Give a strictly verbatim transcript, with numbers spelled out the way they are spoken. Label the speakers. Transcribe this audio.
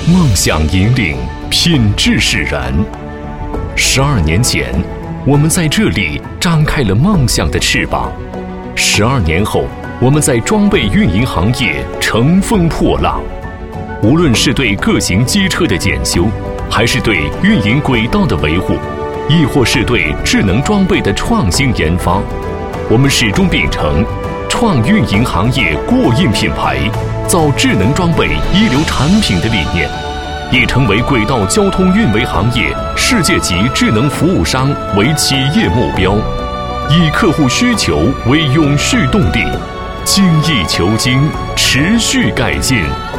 Speaker 1: 梦想引领，品质使然。十二年前，我们在这里张开了梦想的翅膀；十二年后，我们在装备运营行业乘风破浪。无论是对各型机车的检修，还是对运营轨道的维护，亦或是对智能装备的创新研发，我们始终秉承创运营行业过硬品牌、造智能装备一流产品的理念，也成为轨道交通运维行业世界级智能服务商为企业目标，以客户需求为永续动力，精益求精，持续改进。